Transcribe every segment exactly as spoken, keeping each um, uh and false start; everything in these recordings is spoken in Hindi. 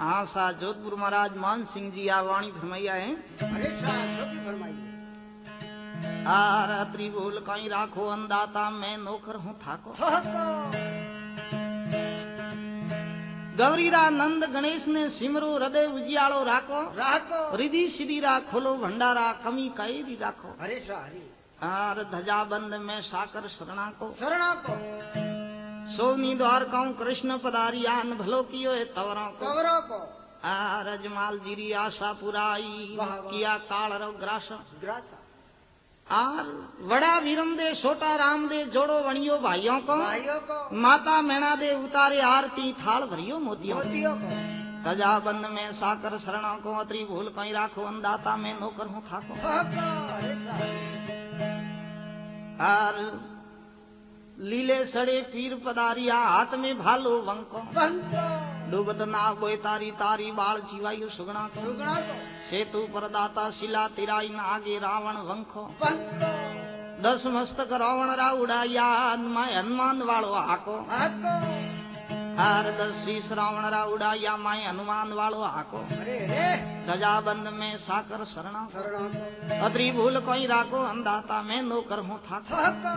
हाँ सा जोधपुर महाराज मान सिंह जी आ वाणी फरमाइया है। अरे फरमाइए आर अत्री बोल कहीं राखो अंदाता मैं नौकर हूँ थाको। गौरीरा नंद गणेश ने सिमरो हृदय उजियालो राखो राखो रिधि सीधी रा खोलो भंडारा कमी कैरी राखो। हरे हरि आर ध्वजा बंद में साकर शरणा को शरणा को सोनी द्वार कहूँ कृष्ण पदारियान भलो कियो है तवरों को कवरों को आर अजमाल जीरी आशा पुराई किया काल रो ग्रास ग्रासा आर बड़ा वीरम दे छोटा राम दे जोड़ो वणियो भाइयों को भाइयों को माता मैना दे उतारे आरती थाल भरियो मोतियों मोतियों को तजा बंद में साकर शरणों को अत्री भूल कहीं राखो अंदाता में नौकर हूँ थाको। हरे आर लीले सड़े पीर पदारिया हाथ में भालो वंको डूबत ना गोय तारी तारी बाल जीवायु सुगणा को सुगणा को सेतु परदाता शिला तिराई नागे रावण वंखो दस मस्तक रावण रा उड़ाया माय हनुमान वालो हाको हार दस शीस रावण रा उड़ाया माय हनुमान वालो हाको। गजा बंद में साकर शरणा अत्री भूल कोई राको अंदाता में नौकर हूँ थाको।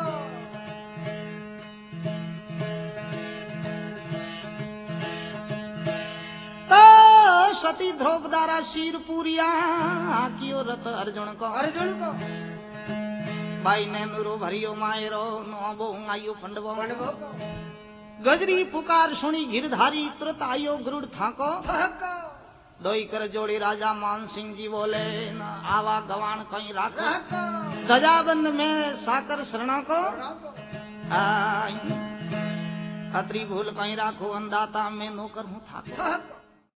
तो सती द्रौपदारा शीर पूरिया कियो रत अर्जुन को अर्जुन को भाई ने नुरो भरियो मायरो नो आयो पंडवो पंडवो को गजरी पुकार सुनी गिरधारी तुरंत आयो गरुड़ थाको दोई कर जोड़ी राजा मान सिंह जी बोले न आवा गवान कहीं राखो ध्वजाबंद में साकर शरणा को अत्री भूल कहीं राखो अंदाता में नौकर हूँ थाको।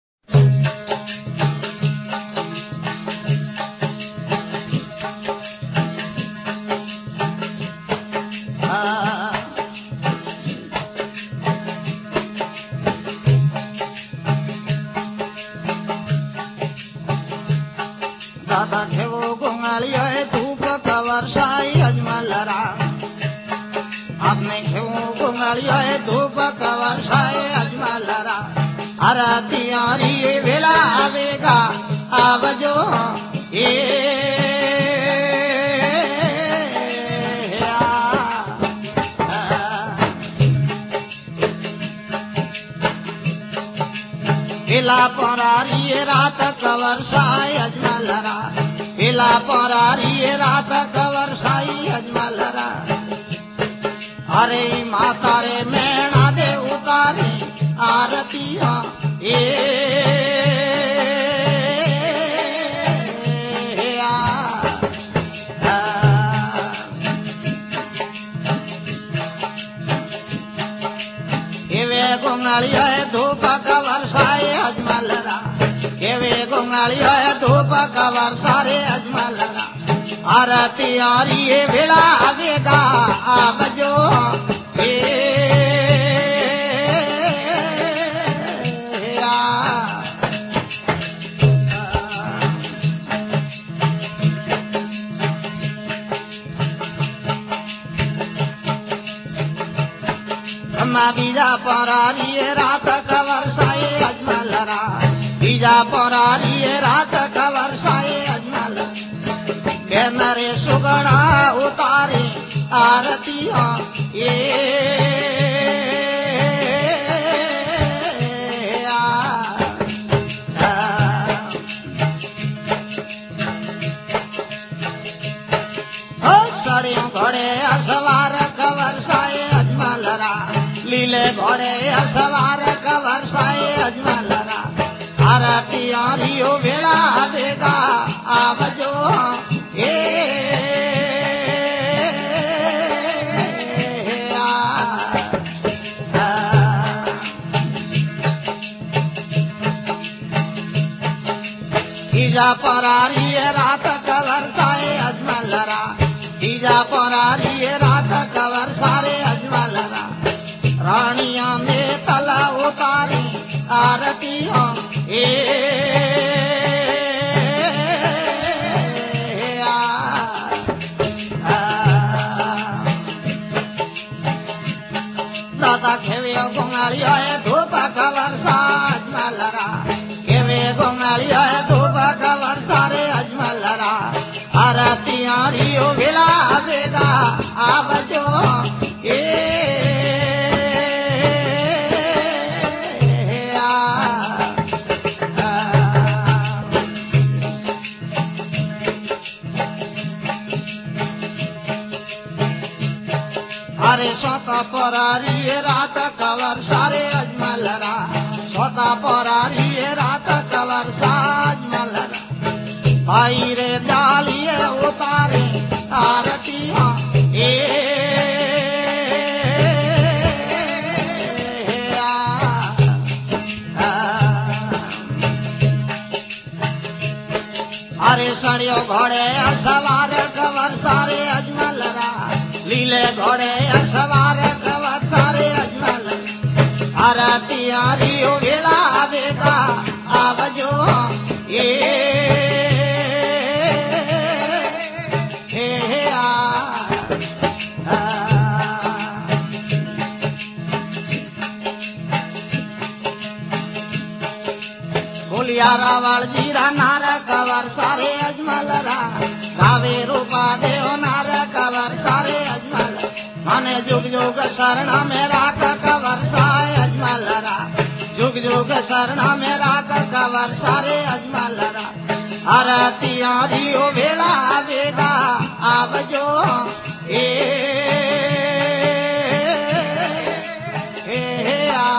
दादा घेवो गोंगालियो धूप का वर्षाई अजमलरा आपने घेवो गोंगालियो धूप का वर्षाई अजमलरा आरती आरी वेला आवेगा आवजो ए हिला परारी रात कवर साई अजमलरा हिला परारी रात कवर साई अजमलरा अरे माता रे मैना दे उतारी आरतिया ए गोंगालिया धूप का वर्षाए अजमलरा केवे गोंगालिया धूप का वर्षारे अजमलरा आरती आरी वेला आवेगा आवजो ए बीजा परारी रात का वर्षाए अजमलरा बीजा परारी रात का वर्षाए अजमलरा नरे सुगणा उतारे आरतिया ये सड़ियों घोड़े असवार का वर्षाए अजमलरा लीले घोड़े असवार का वर्षाए अजमलरा आरती आरियो वेला देगा आवजो ए ईजा परारी रात का वर्षाए अजमलरा ईजा परारी रात का वर्षारे अजमलरा रानिया में तला उतारी आरतिया ए दादा खेवे गोंगालिया धूप का वर्षा अजमलरा गोंगालिया धूप कवर सारे अजमल रा आरतियां रियो वेला वेगा आवजो ए अरे सोता परारी रात कवर सारे अजमल रा सोता परारी रात कवर साजमल रा भाई रे डालिए उतारे आरतियां ए आ, आ, अरे सड़ियो घोड़े सवार कवर सारे अजमल रा लीले घोड़े सवार कवर सारे अजमल आरतियां रियो वेला वेगा आवजो ए हे आ, आ बोलिया रावल जीरा नार कवर सारे अजमल रा गावे रूपा देव नार कवर सारे अजमल माने जुग जुग शरण में राख कवर सारे अजमल रा जुग जुग शरण में राख कवर सारे अजमल रा आरतियां रियो वेला वेगा आवजो ए हे आ,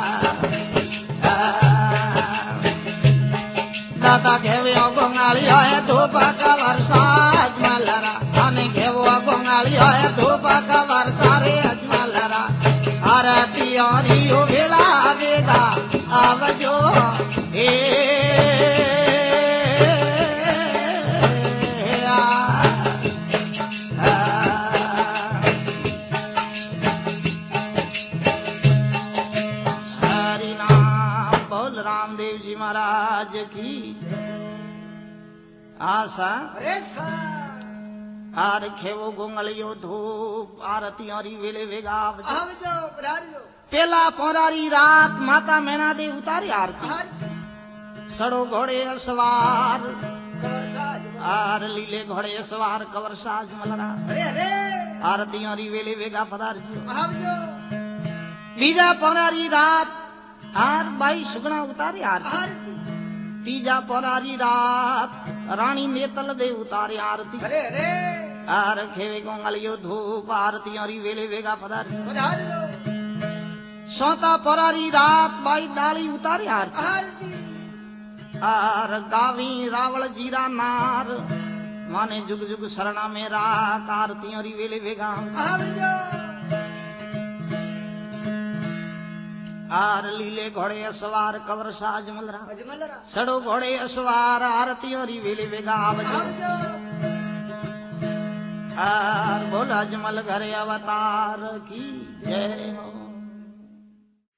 दादा घेव्यो गोंगालियो धूप कवर साजमल रा आने घेवो गोंगालियो धूप कवर सारे अजमल रा आरतियां रियो वेला वेगा आवजो ए आ, आ, हरि नाम बोल रामदेव जी महाराज की आशा अरे साहब आर खेवो गोंगलियो धूप आरतियां री वेले वेगा आवजो आवजो पधारियो पेला पोरारी रात माता मैना दे उतारी आरती आरती सड़ो घोड़े सवार कवर साज आर लीले घोड़े सवार कवर साज मलरा अरे अरे आरतियां री वेले वेगा पधारजो आवजो बीजा पोरारी रात आर बाई सुगना उतारी आरती आरती तीजा पोरारी रात रानी नेतल दे उतारे आरती अरे अरे आर खेवे गोंगलियो धूप आरतियां री वेले वेगा पधारजो पधारियो सोता पोरारी रात बाई डाली उतारे आरती आरती आर गावी रावल जीरा नार माने जुग जुग शरणा में राख आरतियों री वेले वेगा आवजो आर लीले घोड़े सवार कवर साज मलरा अजमल रा सड़ो घोड़े सवार आरतियों री वेले वेगा आवजो आवजो आर बोल अजमल घर अवतार की जय हो।